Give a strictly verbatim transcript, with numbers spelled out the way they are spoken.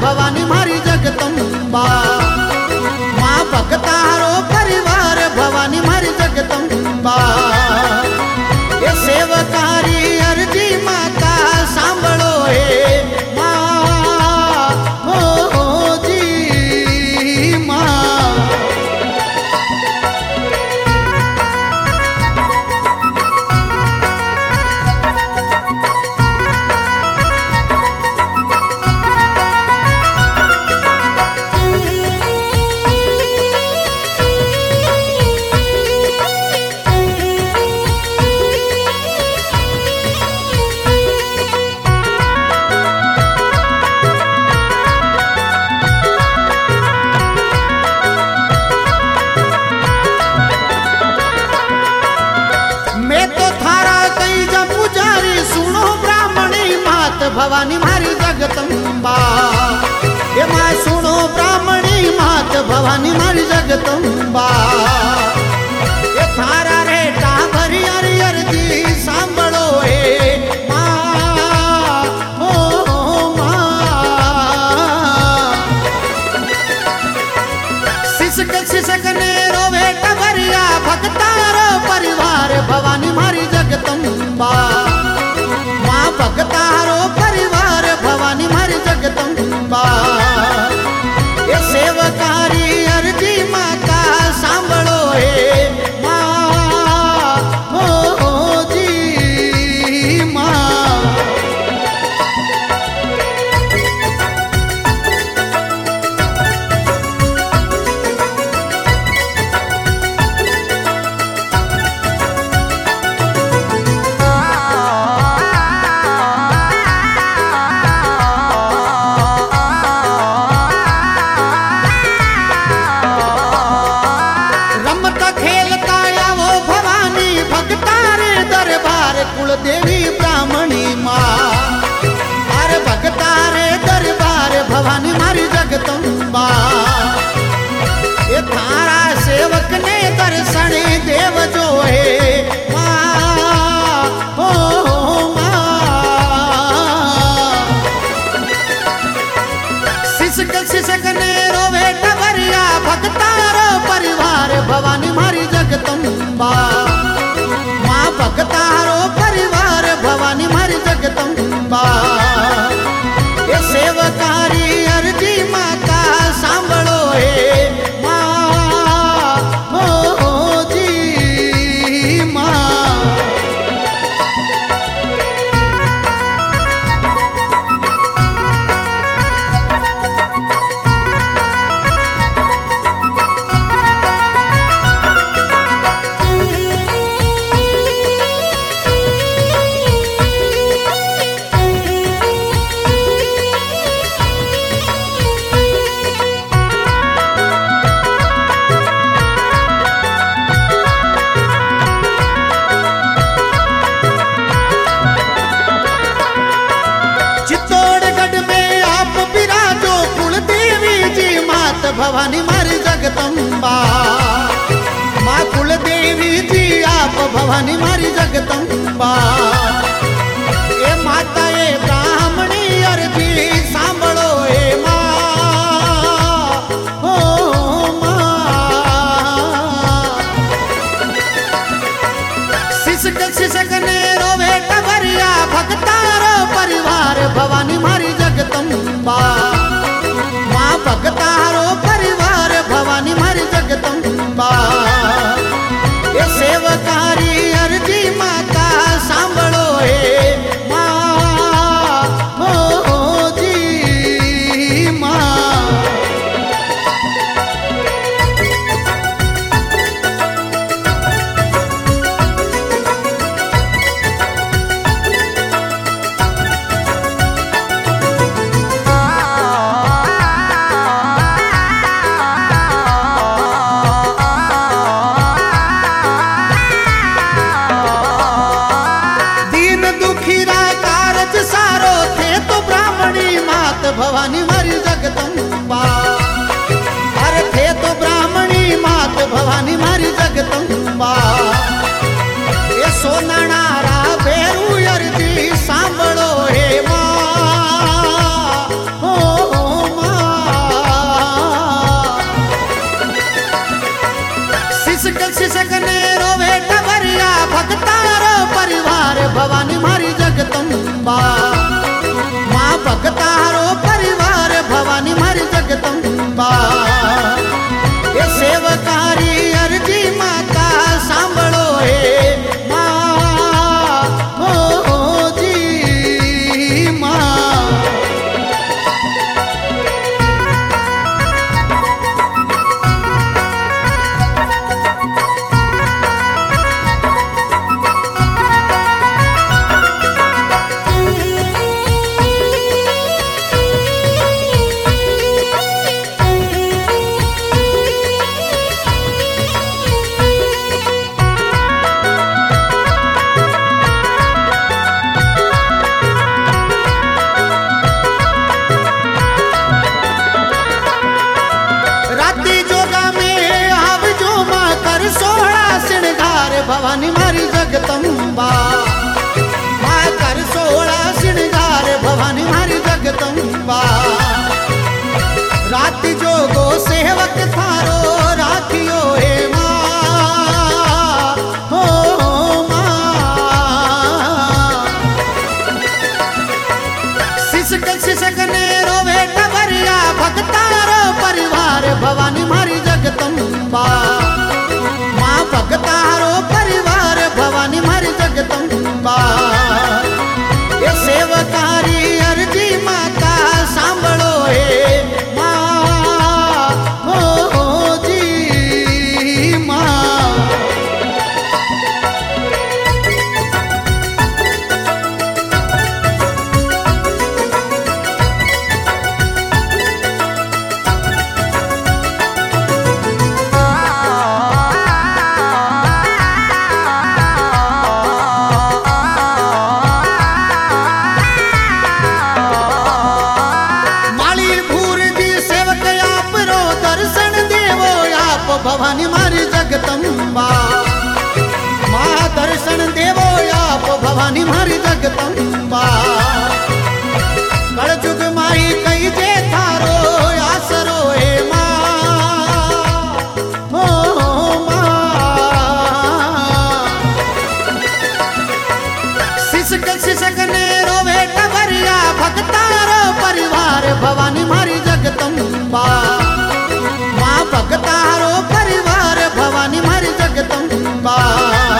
भवानी मारी जगदम्बा। माँ भक्तारो परिवार भवानी मारी जगदम्बा। ये सेवकारी अर्जी माता सांभळो हे माँ हो जी माँ। भवानी मारी जगदम्बा। ये माँ सुनो ब्राह्मणी मात भवानी मारी जगदम्बा। ये थारा रे टाभरी हरि अर्जी सांभळो हे माँ ओ माँ। सिसक सिसक ने रोवे टभरिया भक्तारो परिवार भवानी मारी जगदम्बा। माँ भक्तारो परिवार भवानी मारी जगदम्बा। ये सेवकारी अर्जी माता सांभळो हे माँ हो जी माँ। कुलदेवी ब्राह्मणी माँ अरे भक्तारे दरबार भवानी मारी जगदम्बा। ये थारा सेवक ने दर्शन देव जो है माँ ओ माँ। सिसक सिसक ने रोवे टभरिया भक्तारो परिवार भवानी मारी जगदम्बा। माँ भक्तारो परिवार भवानी मारी जगदम्बा। ये सेवकारी अर्जी माता सांभळो हे माँ हो जी माँ। भवानी मारी जगदम्बा। माँ कुलदेवी जी आप भवानी मारी जगदम्बा। ये माता ये ब्राह्मणी अर्जी सांभळो हे माँ हो माँ। सिसक सिसक ने रोवे टभरिया भक्तारो परिवार भवानी मारी जगदम्बा। माँ भक्तारो परिवार भवानी मारी जगदम्बा। ये सेवकारी अर्जी माता सांभळो हे माँ हो जी माँ। भवानी मारी जगदम्बा। अरे थे तो ब्राह्मणी मात भवानी मारी जगदम्बा। ये सोनारा भेरू अर्जी सांभळो हे माँ हो माँ। भवानी मारी जगदंबा माँ कर सोला श्रृंगार भवानी मारी जगदंबा रात जोगो सेवक थारो राखियो हे माँ हो माँ सिसक सिसक ने रोवे टबरिया भक्तारो परिवार भवानी मारी जगदंबा माँ भक्तारो परिवार भवानी मारी जगदंबा ये सेवकारी अर्जी माता सांभळो हे भवानी मारी जगदंबा माँ दर्शन देवो आप भवानी मारी जगदंबा कलयुग माई कई जे थारो आसरो हे माँ हो माँ सिसक सिसक ने रोवे टबरिया भक्तारो परिवार भवानी मारी जगदंबा माँ भक्तारो परिवार भवानी मारी जगदंबा।